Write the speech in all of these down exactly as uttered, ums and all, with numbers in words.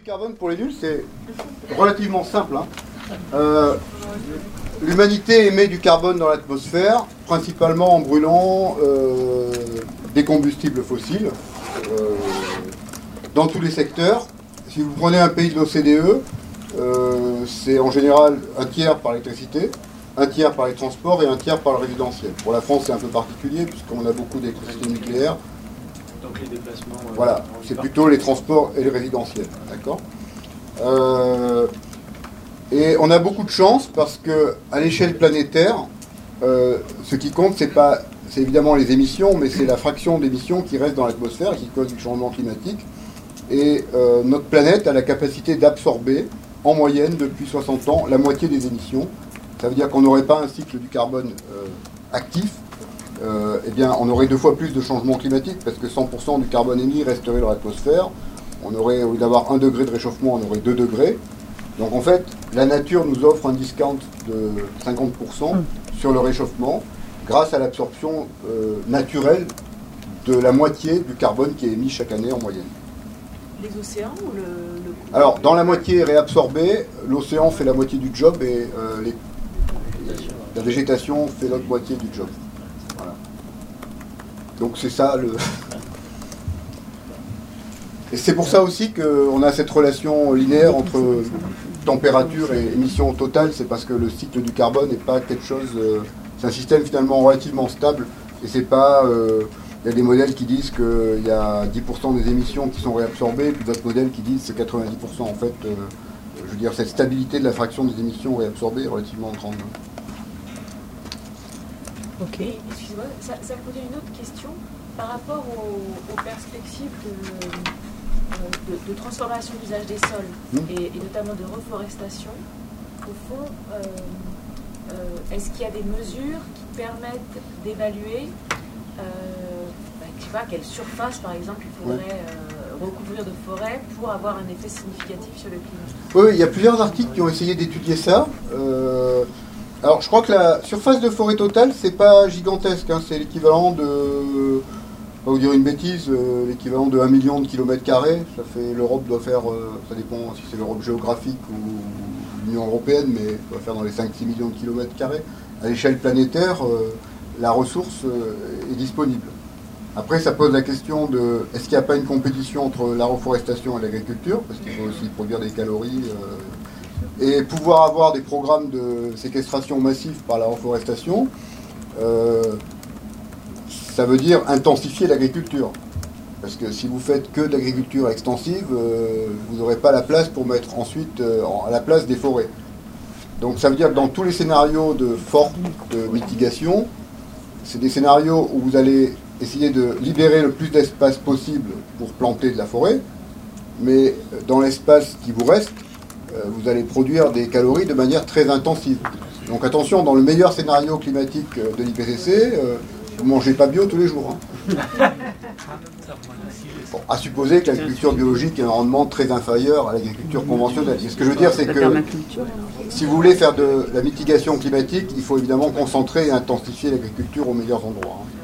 carbone pour les nuls, c'est relativement simple. Hein. Euh, L'humanité émet du carbone dans l'atmosphère, principalement en brûlant euh, des combustibles fossiles, euh, dans tous les secteurs. Si vous prenez un pays de l'O C D E, euh, c'est en général un tiers par l'électricité, un tiers par les transports et un tiers par le résidentiel. Pour la France, c'est un peu particulier, puisqu'on a beaucoup d'électricité nucléaire. Donc les déplacements... Euh, voilà, c'est plutôt les transports et le résidentiel, d'accord euh, Et on a beaucoup de chance parce que à l'échelle planétaire, euh, ce qui compte, c'est pas, c'est évidemment les émissions, mais c'est la fraction d'émissions qui reste dans l'atmosphère et qui cause du changement climatique. Et euh, notre planète a la capacité d'absorber, en moyenne, depuis soixante ans, la moitié des émissions. Ça veut dire qu'on n'aurait pas un cycle du carbone euh, actif. Euh, eh bien, on aurait deux fois plus de changement climatique parce que cent pour cent du carbone émis resterait dans l'atmosphère. On aurait, au lieu d'avoir un degré de réchauffement, on aurait deux degrés. Donc en fait, la nature nous offre un discount de cinquante pour cent sur le réchauffement grâce à l'absorption euh, naturelle de la moitié du carbone qui est émis chaque année en moyenne. Les océans ou le, le... Alors, dans la moitié réabsorbée, l'océan fait la moitié du job et euh, les, la végétation fait l'autre moitié du job. Voilà. Donc c'est ça le... Et c'est pour ça aussi qu'on a cette relation linéaire entre température et émissions totales, c'est parce que le cycle du carbone n'est pas quelque chose... Euh, c'est un système finalement relativement stable, et c'est pas... Euh, il y a des modèles qui disent qu'il y a dix pour cent des émissions qui sont réabsorbées, puis d'autres modèles qui disent que c'est quatre-vingt-dix pour cent. En fait, euh, je veux dire, cette stabilité de la fraction des émissions réabsorbées est relativement grande. Ok. Excusez-moi, ça, ça me posait une autre question par rapport aux, aux perspectives de, de, de transformation d'usage des sols, mmh. et, et notamment de reforestation. Au fond, euh, euh, est-ce qu'il y a des mesures qui permettent d'évaluer euh, bah, je sais pas, quelle surface, par exemple, il faudrait ouais. euh, recouvrir de forêt pour avoir un effet significatif sur le climat? Oui, il y a plusieurs articles qui ont essayé d'étudier ça. Euh, alors, je crois que la surface de forêt totale, c'est pas gigantesque. Hein, c'est l'équivalent de, on va vous dire une bêtise, euh, l'équivalent de un million de kilomètres carrés. Ça fait, l'Europe doit faire, euh, ça dépend si c'est l'Europe géographique ou l'Union européenne, mais doit faire dans les cinq à six millions de kilomètres carrés. À l'échelle planétaire, euh, la ressource euh, est disponible. Après, ça pose la question de est-ce qu'il n'y a pas une compétition entre la reforestation et l'agriculture, parce qu'il faut aussi produire des calories, euh, et pouvoir avoir des programmes de séquestration massive par la reforestation, euh, ça veut dire intensifier l'agriculture. Parce que si vous faites que de l'agriculture extensive, euh, vous n'aurez pas la place pour mettre ensuite euh, à la place des forêts. Donc ça veut dire que dans tous les scénarios de forte de mitigation, c'est des scénarios où vous allez essayer de libérer le plus d'espace possible pour planter de la forêt, mais dans l'espace qui vous reste, vous allez produire des calories de manière très intensive. Donc attention, dans le meilleur scénario climatique de l'I P C C, vous ne mangez pas bio tous les jours. Hein. Bon, à supposer que l'agriculture biologique ait un rendement très inférieur à l'agriculture conventionnelle. Et ce que je veux dire, c'est que si vous voulez faire de la mitigation climatique, il faut évidemment concentrer et intensifier l'agriculture aux meilleurs endroits. Hein.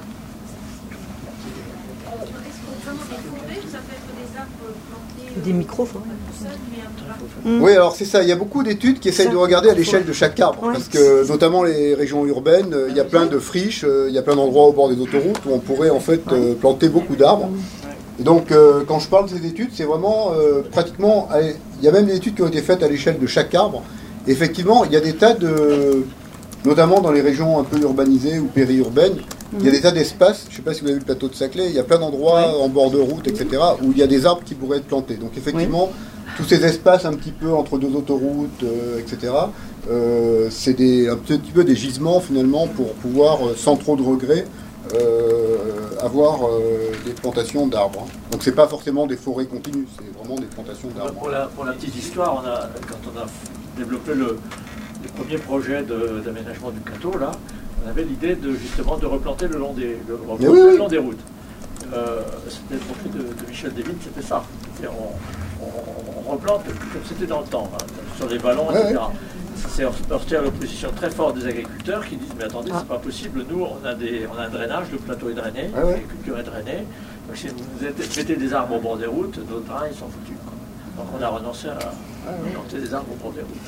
Des micro-forêts. Oui, alors c'est ça. Il y a beaucoup d'études qui essayent de regarder à l'échelle de chaque arbre. Parce que, notamment les régions urbaines, il y a plein de friches, il y a plein d'endroits au bord des autoroutes où on pourrait en fait planter beaucoup d'arbres. Et donc, euh, quand je parle de ces études, c'est vraiment euh, pratiquement... Il y a même des études qui ont été faites à l'échelle de chaque arbre. Et effectivement, il y a des tas de... Notamment dans les régions un peu urbanisées ou périurbaines, il y a des tas d'espaces, je ne sais pas si vous avez vu le plateau de Saclay, il y a plein d'endroits en bord de route, et cetera, où il y a des arbres qui pourraient être plantés. Donc effectivement, tous ces espaces un petit peu entre deux autoroutes, euh, et cetera, euh, c'est des, un petit peu des gisements finalement pour pouvoir, sans trop de regrets, euh, avoir euh, des plantations d'arbres. Hein. Donc c'est pas forcément des forêts continues, c'est vraiment des plantations d'arbres. Pour la, pour la petite histoire, on a, quand on a développé le, le premier projet de, d'aménagement du plateau, là, on avait l'idée de justement de replanter le long des, le, replanter oui, oui. le long des routes. Euh, c'était le projet de, de Michel Devine, c'était ça. C'était, on, on, on replante comme c'était dans le temps, hein, sur les ballons, ouais, et cetera. Ouais. C'est heurté à l'opposition très forte des agriculteurs qui disent mais attendez, ah. c'est pas possible, nous on a, des, on a un drainage, le plateau est drainé, ah ouais. l'agriculture est drainée, donc si vous mettez des arbres au bord des routes, nos trains ils sont foutus. Quoi. Donc on a renoncé à planter des arbres pour des routes.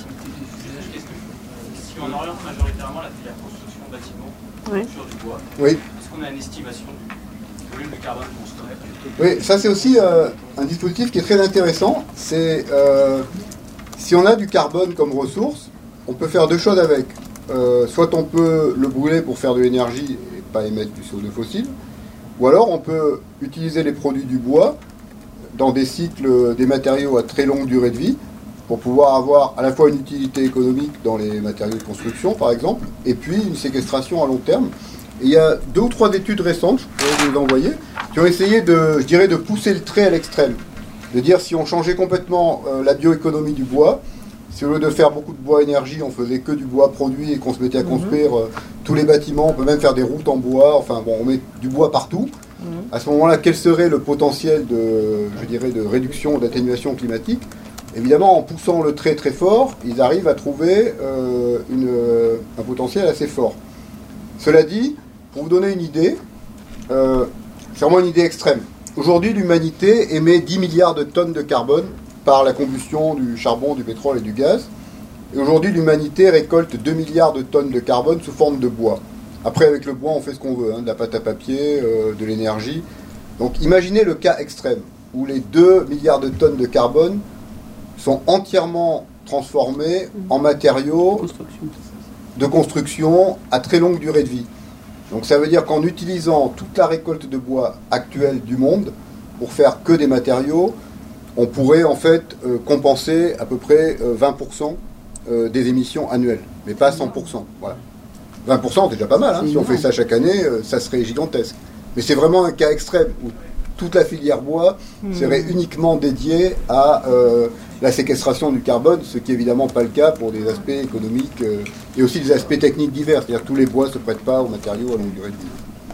Si on oriente majoritairement la filière construction bâtiment oui. sur du bois, oui. est-ce qu'on a une estimation du volume de carbone qu'on stocke? Oui, ça c'est aussi euh, un dispositif qui est très intéressant. C'est euh, si on a du carbone comme ressource, on peut faire deux choses avec. Euh, soit on peut le brûler pour faire de l'énergie et pas émettre du C O deux fossile, ou alors on peut utiliser les produits du bois dans des cycles, des matériaux à très longue durée de vie, pour pouvoir avoir à la fois une utilité économique dans les matériaux de construction, par exemple, et puis une séquestration à long terme. Et il y a deux ou trois études récentes, je pourrais vous les envoyer, qui ont essayé de, je dirais, de pousser le trait à l'extrême. De dire si on changeait complètement euh, la bioéconomie du bois, si au lieu de faire beaucoup de bois énergie, on faisait que du bois produit et qu'on se mettait à construire euh, tous les bâtiments, on peut même faire des routes en bois, enfin bon, on met du bois partout. Mmh. À ce moment-là, quel serait le potentiel de, je dirais, de réduction, d'atténuation climatique? Évidemment, en poussant le trait très fort, ils arrivent à trouver euh, une, euh, un potentiel assez fort. Cela dit, pour vous donner une idée, euh, c'est vraiment une idée extrême. Aujourd'hui, l'humanité émet dix milliards de tonnes de carbone par la combustion du charbon, du pétrole et du gaz. Et aujourd'hui, l'humanité récolte deux milliards de tonnes de carbone sous forme de bois. Après, avec le bois, on fait ce qu'on veut, hein, de la pâte à papier, euh, de l'énergie. Donc, imaginez le cas extrême, où les deux milliards de tonnes de carbone sont entièrement transformés en matériaux construction. de construction à très longue durée de vie. Donc ça veut dire qu'en utilisant toute la récolte de bois actuelle du monde pour faire que des matériaux, on pourrait en fait euh, compenser à peu près euh, vingt pour cent euh, des émissions annuelles, mais pas cent pour cent. Voilà. vingt pour cent c'est déjà pas mal, hein. Si on fait ça chaque année, euh, ça serait gigantesque. Mais c'est vraiment un cas extrême où toute la filière bois serait uniquement dédiée à euh, la séquestration du carbone, ce qui n'est évidemment pas le cas pour des aspects économiques euh, et aussi des aspects techniques divers. C'est-à-dire que tous les bois ne se prêtent pas aux matériaux à longue durée de vie.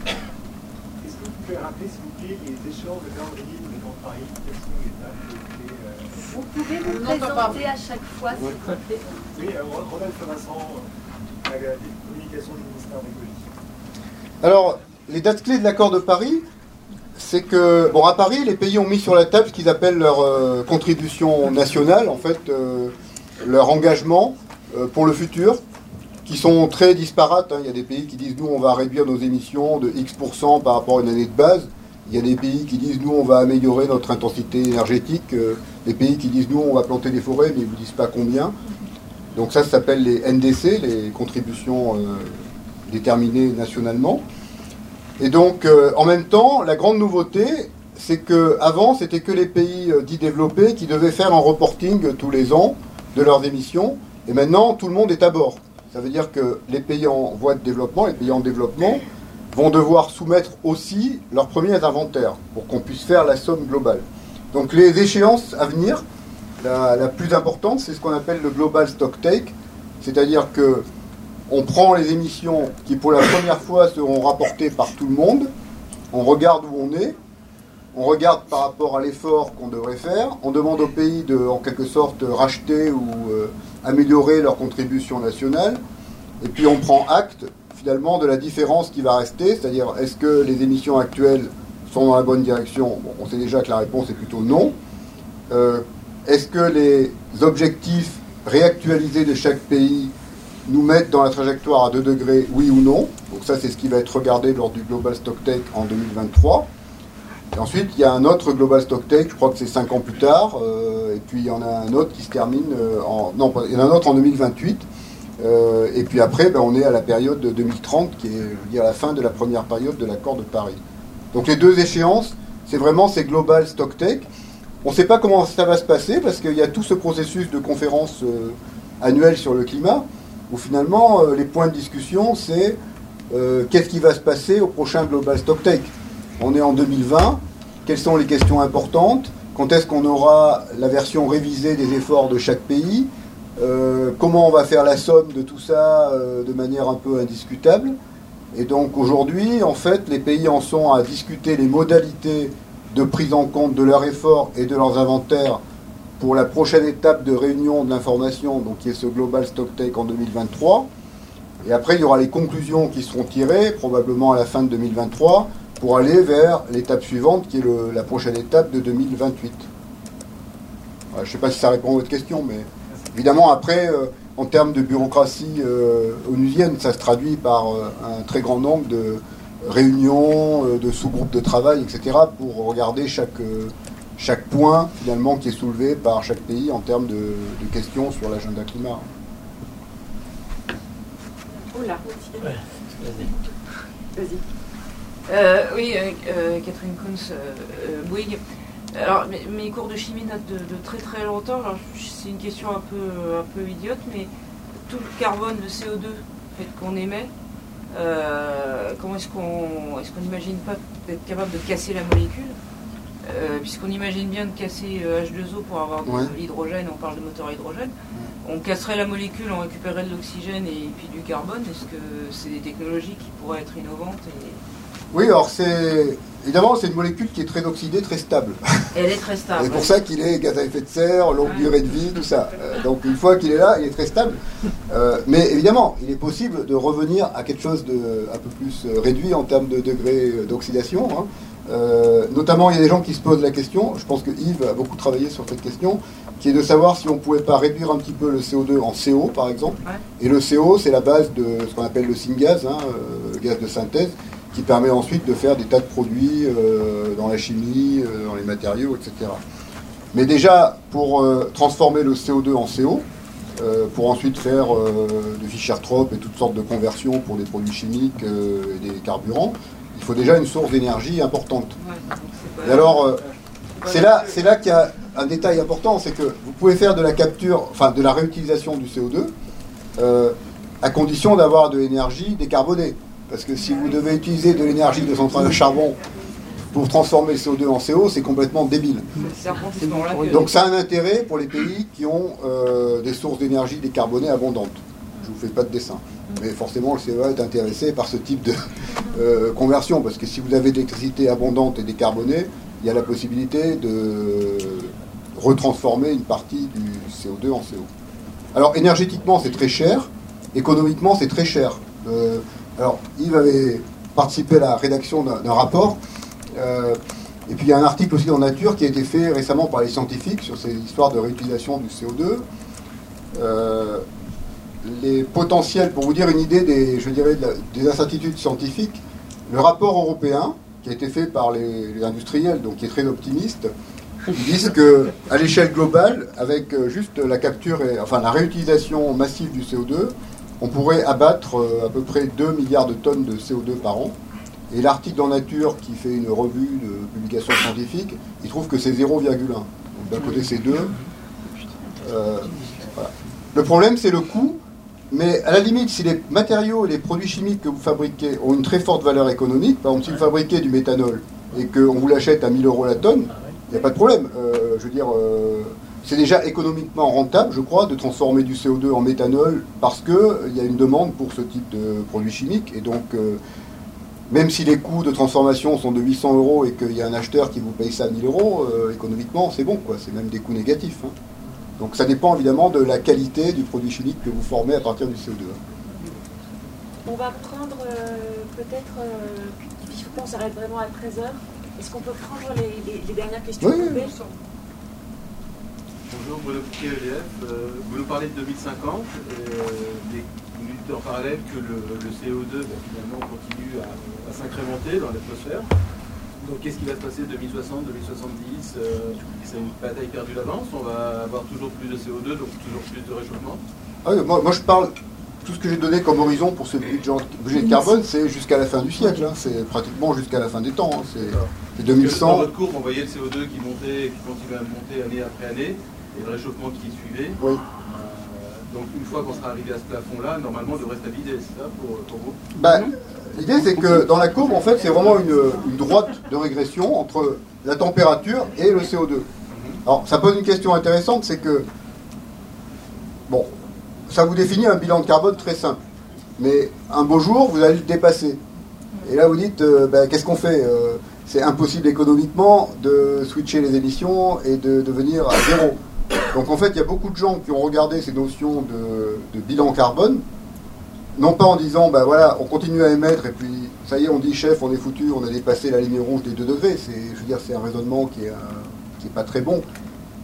Est-ce que vous pouvez rappeler, s'il vous plaît, les échéances de calendrier du Grand Paris? Quelles sont les dates que vous, euh... vous pouvez vous présenter à chaque fois, s'il vous plaît? Oui, alors, Rodolphe Vincent, euh, la communication du ministère de l'écologie. Alors, les dates clés de l'accord de Paris, c'est que, bon, à Paris, les pays ont mis sur la table ce qu'ils appellent leur euh, contribution nationale, en fait, euh, leur engagement euh, pour le futur, qui sont très disparates. Hein. Il y a des pays qui disent, nous, on va réduire nos émissions de X pour cent par rapport à une année de base. Il y a des pays qui disent, nous, on va améliorer notre intensité énergétique. Euh, des pays qui disent, nous, on va planter des forêts, mais ils ne vous disent pas combien. Donc ça, ça s'appelle les N D C, les contributions euh, déterminées nationalement. Et donc, euh, en même temps, la grande nouveauté, c'est qu'avant, c'était que les pays euh, dits développés qui devaient faire un reporting euh, tous les ans de leurs émissions. Et maintenant, tout le monde est à bord. Ça veut dire que les pays en voie de développement, les pays en développement, vont devoir soumettre aussi leurs premiers inventaires pour qu'on puisse faire la somme globale. Donc, les échéances à venir, la, la plus importante, c'est ce qu'on appelle le Global Stocktake. C'est-à-dire que on prend les émissions qui, pour la première fois, seront rapportées par tout le monde. On regarde où on est. On regarde par rapport à l'effort qu'on devrait faire. On demande aux pays de, en quelque sorte, racheter ou euh, améliorer leur contribution nationale. Et puis on prend acte, finalement, de la différence qui va rester. C'est-à-dire, est-ce que les émissions actuelles sont dans la bonne direction? Bon, on sait déjà que la réponse est plutôt non. Euh, est-ce que les objectifs réactualisés de chaque pays nous mettent dans la trajectoire à deux degrés, oui ou non? Donc ça, c'est ce qui va être regardé lors du Global Stocktake en deux mille vingt-trois. Et ensuite, il y a un autre Global Stocktake, je crois que c'est cinq ans plus tard, euh, et puis il y en a un autre qui se termine euh, en... Non, il y en a un autre en deux mille vingt-huit, euh, et puis après, ben, on est à la période de deux mille trente, qui est, je veux dire, la fin de la première période de l'accord de Paris. Donc les deux échéances, c'est vraiment ces Global Stocktake. On ne sait pas comment ça va se passer, parce qu'il y a tout ce processus de conférence euh, annuelle sur le climat, où finalement, euh, les points de discussion, c'est euh, qu'est-ce qui va se passer au prochain Global Stocktake. On est en deux mille vingt, quelles sont les questions importantes, quand est-ce qu'on aura la version révisée des efforts de chaque pays, euh, comment on va faire la somme de tout ça euh, de manière un peu indiscutable. Et donc aujourd'hui, en fait, les pays en sont à discuter les modalités de prise en compte de leurs efforts et de leurs inventaires pour la prochaine étape de réunion de l'information, donc qui est ce Global Stocktake en deux mille vingt-trois. Et après, il y aura les conclusions qui seront tirées, probablement à la fin de deux mille vingt-trois, pour aller vers l'étape suivante, qui est le, la prochaine étape de deux mille vingt-huit. je ne sais pas si ça répond à votre question, mais évidemment, après, euh, en termes de bureaucratie euh, onusienne, ça se traduit par euh, un très grand nombre de réunions, euh, de sous-groupes de travail, et cetera, pour regarder chaque, euh, chaque point, finalement, qui est soulevé par chaque pays en termes de, de questions sur l'agenda climat. Oula. Ouais, vas-y. Vas-y. Euh, oui, euh, euh, Catherine Kunz, euh, euh, Bouygues. Alors, mes, mes cours de chimie datent de, de très très longtemps. Alors, c'est une question un peu, un peu idiote, mais tout le carbone, le C O deux, en fait, qu'on émet, euh, comment est-ce qu'on est-ce qu'on n'imagine pas d'être capable de casser la molécule euh, puisqu'on imagine bien de casser euh, H deux O pour avoir de ouais. l'hydrogène, on parle de moteur à hydrogène. On casserait la molécule, on récupérerait de l'oxygène et puis du carbone. Est-ce que c'est des technologies qui pourraient être innovantes et... Oui, alors c'est... Évidemment, c'est une molécule qui est très oxydée, très stable. Elle est très stable. C'est pour ça qu'il est gaz à effet de serre, longue ouais. durée de vie, tout ça. Euh, donc une fois qu'il est là, il est très stable. Euh, mais évidemment, il est possible de revenir à quelque chose de un peu plus réduit en termes de degré d'oxydation. Hein. Euh, notamment, il y a des gens qui se posent la question, je pense que Yves a beaucoup travaillé sur cette question, qui est de savoir si on ne pouvait pas réduire un petit peu le C O deux en C O, par exemple. Ouais. Et le C O, c'est la base de ce qu'on appelle le syngas, hein, le gaz de synthèse, qui permet ensuite de faire des tas de produits euh, dans la chimie, euh, dans les matériaux, et cetera. Mais déjà, pour euh, transformer le C O deux en C O, euh, pour ensuite faire euh, de Fischer-Tropsch et toutes sortes de conversions pour des produits chimiques euh, et des carburants, il faut déjà une source d'énergie importante. Ouais, et alors, euh, c'est là, c'est là qu'il y a un détail important, c'est que vous pouvez faire de la capture, enfin de la réutilisation du C O deux, euh, à condition d'avoir de l'énergie décarbonée. Parce que si vous devez utiliser de l'énergie de centrales à charbon pour transformer le C O deux en C O, c'est complètement débile. Donc ça a un intérêt pour les pays qui ont euh, des sources d'énergie décarbonées abondantes. Je ne vous fais pas de dessin. Mais forcément, le C E A est intéressé par ce type de euh, conversion. Parce que si vous avez de l'électricité abondante et décarbonée, il y a la possibilité de retransformer une partie du C O deux en C O. Alors énergétiquement, c'est très cher. Économiquement, c'est très cher. Euh, Alors, Yves avait participé à la rédaction d'un, d'un rapport, euh, et puis il y a un article aussi dans Nature qui a été fait récemment par les scientifiques sur ces histoires de réutilisation du C O deux. Euh, les potentiels, pour vous dire une idée des, je dirais, de la, des incertitudes scientifiques, le rapport européen, qui a été fait par les, les industriels, donc qui est très optimiste, ils disent qu'à l'échelle globale, avec juste la capture, et, enfin la réutilisation massive du C O deux, on pourrait abattre euh, à peu près deux milliards de tonnes de C O deux par an. Et l'article dans Nature, qui fait une revue de publication scientifique, il trouve que c'est zéro virgule un. Donc d'un côté, c'est deux. Euh, voilà. Le problème, c'est le coût. Mais à la limite, si les matériaux et les produits chimiques que vous fabriquez ont une très forte valeur économique, par exemple, si vous fabriquez du méthanol et qu'on vous l'achète à mille euros la tonne, il n'y a pas de problème. Euh, je veux dire... Euh, c'est déjà économiquement rentable, je crois, de transformer du C O deux en méthanol parce qu'il euh, y a une demande pour ce type de produits chimiques. Et donc, euh, même si les coûts de transformation sont de huit cents euros et qu'il y a un acheteur qui vous paye ça à mille euros, euh, économiquement, c'est bon, quoi. C'est même des coûts négatifs. Hein. Donc, ça dépend évidemment de la qualité du produit chimique que vous formez à partir du C O deux. On va prendre euh, peut-être, euh, je pense, on s'arrête vraiment à treize heures. Est-ce qu'on peut prendre les, les, les dernières questions? Oui. Bonjour, Bruno Piquet, E D F. Euh, vous nous parlez de deux mille cinquante, et, euh, des, vous nous dites en parallèle que le, le C O deux, ben, finalement, continue à, à s'incrémenter dans l'atmosphère. Donc, qu'est-ce qui va se passer deux mille soixante, deux mille soixante-dix euh, C'est une bataille perdue d'avance. On va avoir toujours plus de C O deux, donc toujours plus de réchauffement. Ah oui, moi, moi, je parle, tout ce que j'ai donné comme horizon pour ce budget de carbone, c'est jusqu'à la fin du siècle. Hein. C'est pratiquement jusqu'à la fin des temps. Hein. C'est, c'est deux mille cent. Dans votre courbe, on voyait le C O deux qui montait, qui continuait à monter année après année. Et le réchauffement qui suivait. Oui. Euh, donc une fois qu'on sera arrivé à ce plafond-là, normalement on devrait stabiliser, c'est ça pour, pour vous? Ben, l'idée c'est que dans la courbe, en fait, c'est vraiment une, une droite de régression entre la température et le C O deux. Mm-hmm. Alors ça pose une question intéressante, c'est que, bon, ça vous définit un bilan de carbone très simple. Mais un beau jour, vous allez le dépasser. Et là vous dites, euh, ben, qu'est-ce qu'on fait euh, c'est impossible économiquement de switcher les émissions et de devenir à zéro. Donc en fait, il y a beaucoup de gens qui ont regardé ces notions de, de bilan carbone, non pas en disant, ben voilà, on continue à émettre et puis ça y est, on dit chef, on est foutu, on a dépassé la ligne rouge des deux degrés. C'est, je veux dire, c'est un raisonnement qui est, un, qui est pas très bon.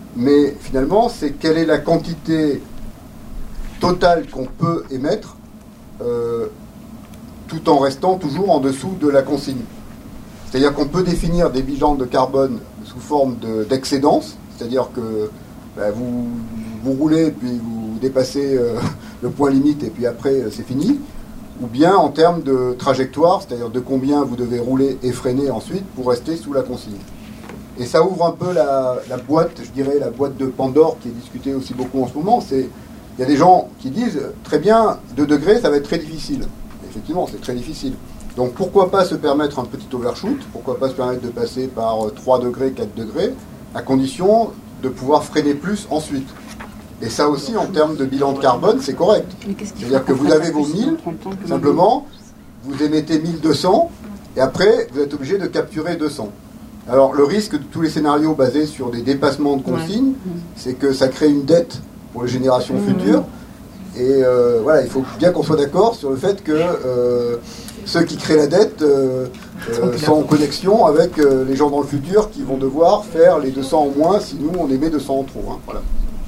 mais finalement, c'est quelle est la quantité totale qu'on peut émettre euh, tout en restant toujours en dessous de la consigne. C'est-à-dire qu'on peut définir des bilans de carbone sous forme de, d'excédence, c'est-à-dire que bah, vous, vous roulez, puis vous dépassez euh, le point limite, et puis après, euh, c'est fini. Ou bien en termes de trajectoire, c'est-à-dire de combien vous devez rouler et freiner ensuite pour rester sous la consigne. Et ça ouvre un peu la, la boîte, je dirais, la boîte de Pandore qui est discutée aussi beaucoup en ce moment. C'est, il y a des gens qui disent, très bien, deux degrés, ça va être très difficile. Effectivement, c'est très difficile. Donc pourquoi pas se permettre un petit overshoot, pourquoi pas se permettre de passer par trois degrés, quatre degrés, à condition de pouvoir freiner plus ensuite. Et ça aussi, en termes de bilan de carbone, c'est correct. C'est-à-dire que vous avez vos mille, simplement, vous émettez mille deux cents, et après, vous êtes obligé de capturer deux cents. Alors, le risque de tous les scénarios basés sur des dépassements de consignes, c'est que ça crée une dette pour les générations futures. Et euh, voilà, il faut bien qu'on soit d'accord sur le fait que euh, ceux qui créent la dette euh, euh, sont en connexion avec euh, les gens dans le futur qui vont devoir faire les deux cents en moins si nous, on émet deux cents en trop. Hein, voilà.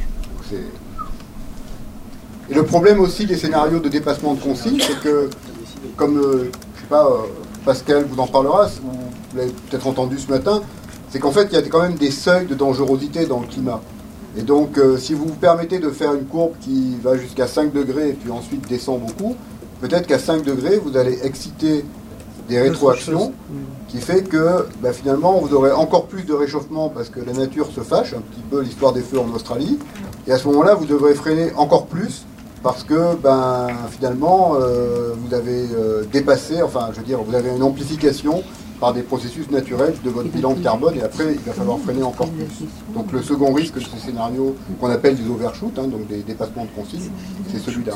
Et le problème aussi des scénarios de dépassement de consigne, c'est que, comme, euh, je sais pas, euh, Pascal vous en parlera, vous l'avez peut-être entendu ce matin, c'est qu'en fait, il y a quand même des seuils de dangerosité dans le climat. Et donc, euh, si vous vous permettez de faire une courbe qui va jusqu'à cinq degrés et puis ensuite descend beaucoup, peut-être qu'à cinq degrés, vous allez exciter des rétroactions qui fait que bah, finalement, vous aurez encore plus de réchauffement parce que la nature se fâche, un petit peu l'histoire des feux en Australie. Et à ce moment-là, vous devrez freiner encore plus parce que ben, finalement, euh, vous avez euh, dépassé, enfin, je veux dire, vous avez une amplification par des processus naturels de votre bilan de carbone, et après, il va falloir freiner encore plus. Donc le second risque de ces scénarios qu'on appelle des overshoots, hein, donc des dépassements de consigne, c'est celui-là.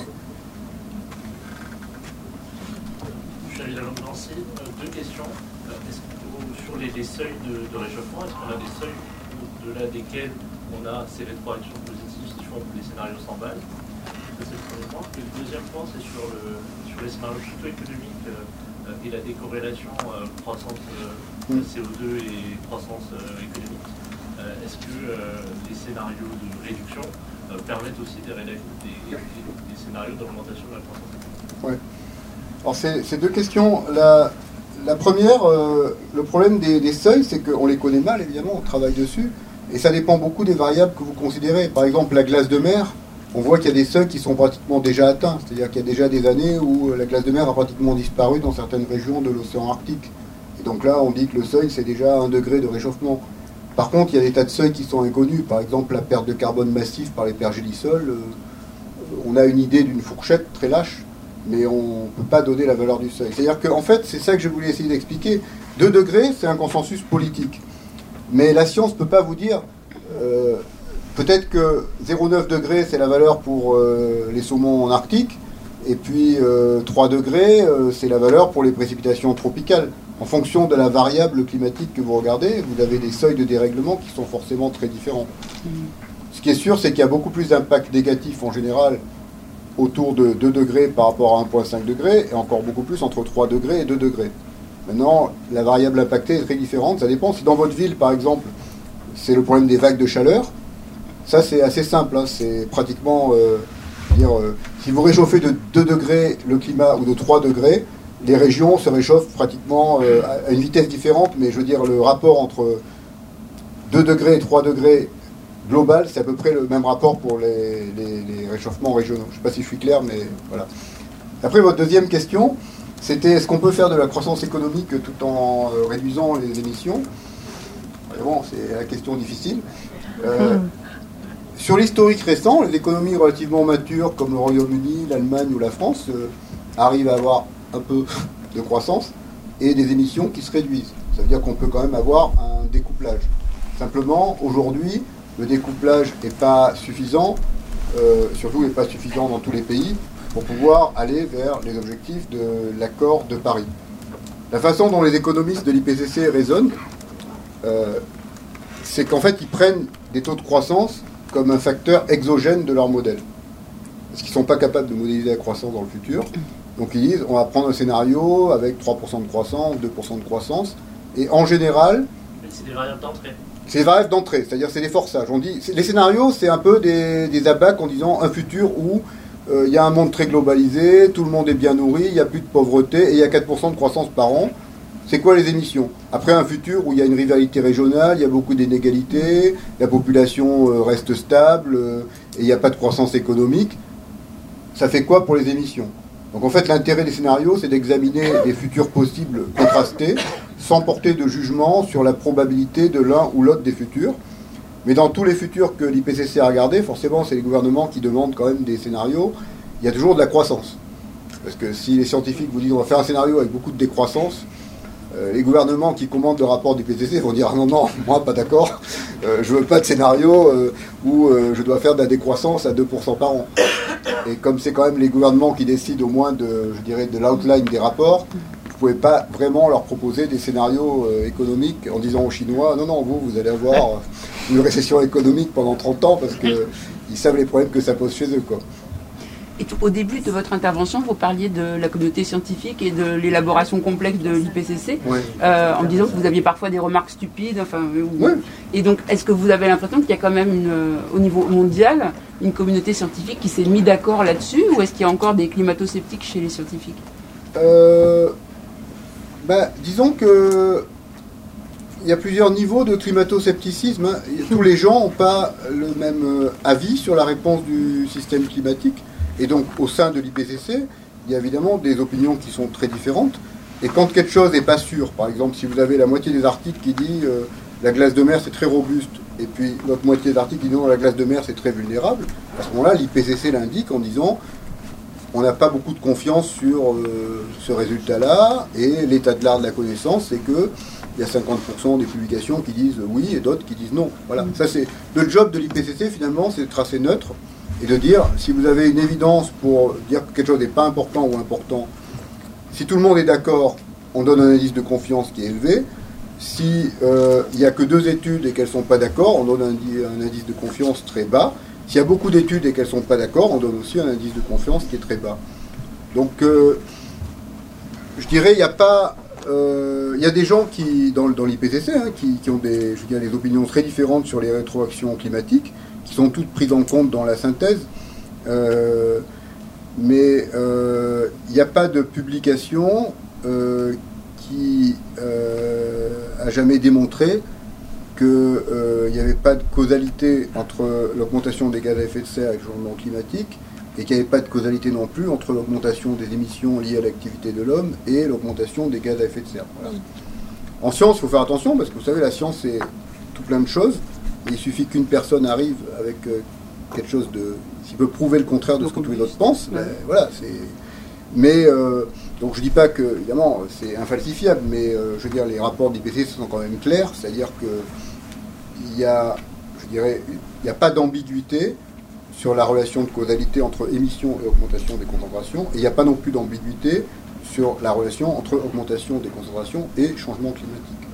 Xavier Lalonde-Nancy, deux questions. Est-ce que, sur les, les seuils de, de réchauffement, est-ce qu'on a des seuils au-delà desquels on a ces rétroactions positives si font les scénarios s'emballent? C'est le premier point. Et le deuxième point, c'est sur, le, sur les scénarios phyto-économiques euh, et la décorrélation euh, croissance euh, C O deux et croissance euh, économique. Euh, Est-ce que euh, les scénarios de réduction euh, permettent aussi des, des, des, des scénarios d'augmentation de la croissance économique? Ouais. Alors, c'est deux questions. La, la première, euh, le problème des, des seuils, c'est qu'on les connaît mal, évidemment, on travaille dessus, et ça dépend beaucoup des variables que vous considérez. Par exemple, la glace de mer, on voit qu'il y a des seuils qui sont pratiquement déjà atteints. C'est-à-dire qu'il y a déjà des années où la glace de mer a pratiquement disparu dans certaines régions de l'océan Arctique. Et donc là, on dit que le seuil, c'est déjà un degré de réchauffement. Par contre, il y a des tas de seuils qui sont inconnus. Par exemple, la perte de carbone massive par les pergélisols. Euh, on a une idée d'une fourchette très lâche, mais on ne peut pas donner la valeur du seuil. C'est-à-dire qu'en fait, c'est ça que je voulais essayer d'expliquer. deux degrés, c'est un consensus politique. Mais la science ne peut pas vous dire... Euh, peut-être que zéro virgule neuf degrés, c'est la valeur pour euh, les saumons en Arctique, et puis euh, trois degrés, euh, c'est la valeur pour les précipitations tropicales. En fonction de la variable climatique que vous regardez, vous avez des seuils de dérèglement qui sont forcément très différents. Ce qui est sûr, c'est qu'il y a beaucoup plus d'impact négatif en général autour de deux degrés par rapport à un virgule cinq degrés, et encore beaucoup plus entre trois degrés et deux degrés. Maintenant, la variable impactée est très différente. Ça dépend si dans votre ville, par exemple, c'est le problème des vagues de chaleur. Ça, c'est assez simple. Hein. C'est pratiquement... Euh, dire, euh, si vous réchauffez de deux degrés le climat ou de trois degrés, les régions se réchauffent pratiquement euh, à une vitesse différente, mais je veux dire, le rapport entre deux degrés et trois degrés global, c'est à peu près le même rapport pour les, les, les réchauffements régionaux. Je ne sais pas si je suis clair, mais voilà. Après, votre deuxième question, c'était est-ce qu'on peut faire de la croissance économique tout en euh, réduisant les émissions? Bon, c'est la question difficile. Euh, Sur l'historique récent, les économies relativement matures comme le Royaume-Uni, l'Allemagne ou la France euh, arrivent à avoir un peu de croissance et des émissions qui se réduisent. Ça veut dire qu'on peut quand même avoir un découplage. Simplement, aujourd'hui, le découplage n'est pas suffisant, euh, surtout n'est pas suffisant dans tous les pays, pour pouvoir aller vers les objectifs de l'accord de Paris. La façon dont les économistes de l'I P C C raisonnent, euh, c'est qu'en fait, ils prennent des taux de croissance comme un facteur exogène de leur modèle. Parce qu'ils ne sont pas capables de modéliser la croissance dans le futur. Donc ils disent, on va prendre un scénario avec trois pour cent de croissance, deux pour cent de croissance, et en général... Mais c'est des variables d'entrée. C'est des variables d'entrée, c'est-à-dire c'est des forçages. On dit, les scénarios, c'est un peu des, des abacs en disant un futur où il euh, y a un monde très globalisé, tout le monde est bien nourri, il n'y a plus de pauvreté et il y a quatre pour cent de croissance par an. C'est quoi les émissions? Après un futur où il y a une rivalité régionale, il y a beaucoup d'inégalités, la population euh, reste stable euh, et il n'y a pas de croissance économique, ça fait quoi pour les émissions? Donc en fait l'intérêt des scénarios, c'est d'examiner des futurs possibles contrastés, sans porter de jugement sur la probabilité de l'un ou l'autre des futurs. Mais dans tous les futurs que l'I P C C a regardés, forcément c'est les gouvernements qui demandent quand même des scénarios, il y a toujours de la croissance. Parce que si les scientifiques vous disent on va faire un scénario avec beaucoup de décroissance, euh, les gouvernements qui commandent le rapport du I P C C vont dire non, non, moi pas d'accord, euh, je veux pas de scénario euh, où euh, je dois faire de la décroissance à deux pour cent par an. Et comme c'est quand même les gouvernements qui décident au moins de, je dirais, de l'outline des rapports, vous ne pouvez pas vraiment leur proposer des scénarios euh, économiques en disant aux Chinois non, non, vous, vous allez avoir une récession économique pendant trente ans parce qu'ils savent les problèmes que ça pose chez eux, quoi. Et tout, au début de votre intervention, vous parliez de la communauté scientifique et de l'élaboration complexe de l'I P C C, ouais. euh, en disant que vous aviez parfois des remarques stupides. Enfin, ouais. Et donc, est-ce que vous avez l'impression qu'il y a quand même, une, au niveau mondial, une communauté scientifique qui s'est mise d'accord là-dessus, ou est-ce qu'il y a encore des climato-sceptiques chez les scientifiques? euh, bah, Disons que il y a plusieurs niveaux de climato-scepticisme. Tous les gens n'ont pas le même avis sur la réponse du système climatique. Et donc, au sein de l'I P C C, il y a évidemment des opinions qui sont très différentes. Et quand quelque chose n'est pas sûr, par exemple, si vous avez la moitié des articles qui dit euh, la glace de mer c'est très robuste, et puis l'autre moitié des articles qui dit non, la glace de mer c'est très vulnérable, à ce moment-là, l'I P C C l'indique en disant on n'a pas beaucoup de confiance sur euh, ce résultat-là, et l'état de l'art de la connaissance, c'est que il y a cinquante pour cent des publications qui disent oui et d'autres qui disent non. Voilà. Ça, c'est le job de l'I P C C finalement, c'est d'être assez neutre et de dire si vous avez une évidence pour dire que quelque chose n'est pas important ou important, si tout le monde est d'accord, on donne un indice de confiance qui est élevé. Si euh, il n'y a que deux études et qu'elles ne sont pas d'accord, on donne un, un indice de confiance très bas. S'il y a beaucoup d'études et qu'elles ne sont pas d'accord, on donne aussi un indice de confiance qui est très bas. Donc, euh, je dirais, il n'y a pas... Euh, il y a des gens qui, dans, dans l'I P C C, hein, qui, qui ont des, je dirais, des opinions très différentes sur les rétroactions climatiques, qui sont toutes prises en compte dans la synthèse. Euh, mais euh, il n'y a pas de publication euh, qui euh, a jamais démontré qu'il euh, n'y avait pas de causalité entre l'augmentation des gaz à effet de serre et le changement climatique, et qu'il n'y avait pas de causalité non plus entre l'augmentation des émissions liées à l'activité de l'homme et l'augmentation des gaz à effet de serre. Voilà. En science, il faut faire attention, parce que vous savez, la science, c'est tout plein de choses, et il suffit qu'une personne arrive avec euh, quelque chose de... s'il peut prouver le contraire de ce que tous les autres pensent, ben, voilà, c'est... Mais, euh, donc je ne dis pas que, évidemment, c'est infalsifiable, mais euh, je veux dire, les rapports d'I P C C sont quand même clairs, c'est-à-dire qu'il y a, je dirais, il n'y a pas d'ambiguïté sur la relation de causalité entre émissions et augmentation des concentrations, et il n'y a pas non plus d'ambiguïté sur la relation entre augmentation des concentrations et changement climatique.